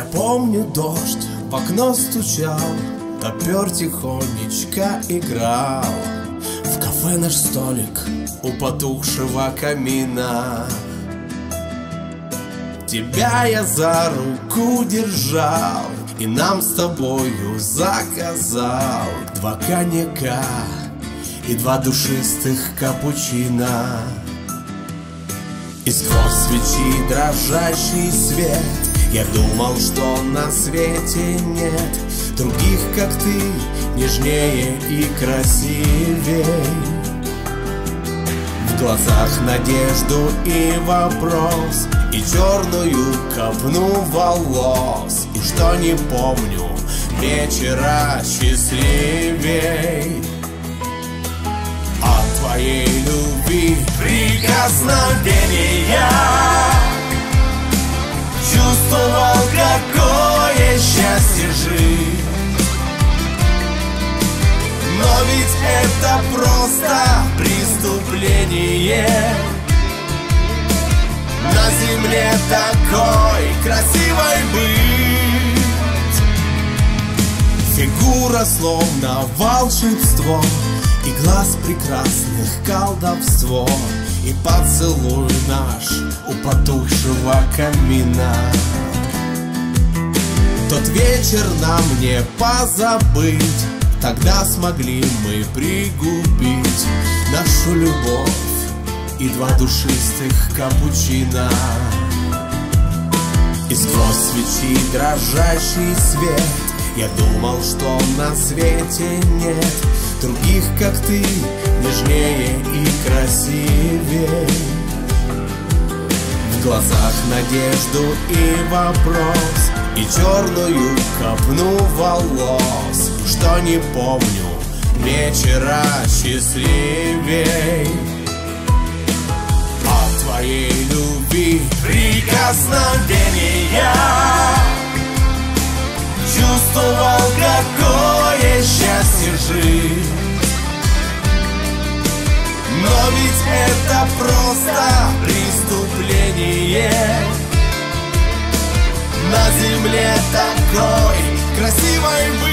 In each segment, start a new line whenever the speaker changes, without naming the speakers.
помню, дождь в окно стучал, топер тихонечко играл. В кафе наш столик у потухшего камина. Тебя я за руку держал и нам с тобою заказал 2 коньяка и 2 душистых капучино. И сквозь свечи дрожащий свет я думал, что на свете нет других, как ты, нежнее и красивей. В глазах надежду и вопрос, и черную копну волос, и что не помню вечера счастливей. От твоей любви прикосновения чувствовал, какое счастье жить. Но ведь это просто преступление. На земле такой красивой быть. Фигура словно волшебство, и глаз прекрасных колдовство, и поцелуй наш у потухшего камина. Тот вечер нам не позабыть, тогда смогли мы пригубить нашу любовь и 2 душистых капучино. И сквозь свечи дрожащий свет я думал, что на свете нет других, как ты, нежнее и красивей. В глазах надежду и вопрос, и черную копну волос, что не помню вечера счастливей. От твоей любви прикосновения чувствовал, какое счастье жить. Но ведь это просто преступление. На земле такой красивой быть.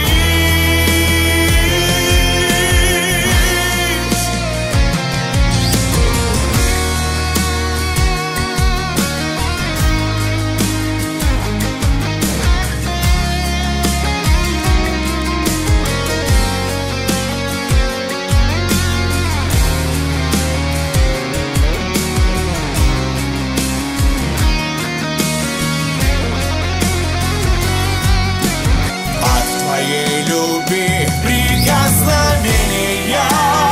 Прикосновения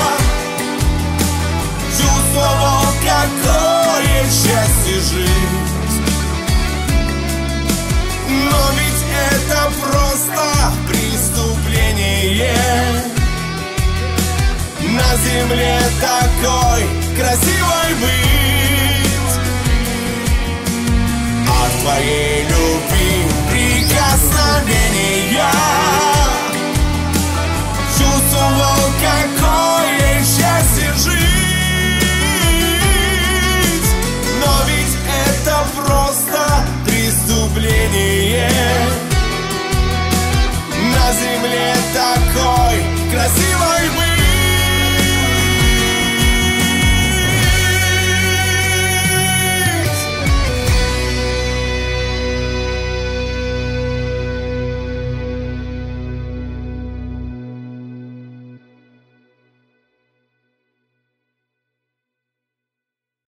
чувствовал, какое счастье жить. Но ведь это просто преступление. На земле такой красивой быть. От твоей любви прикосновения чувствовал, какое счастье жить. Но ведь это просто преступление. На земле такой красивый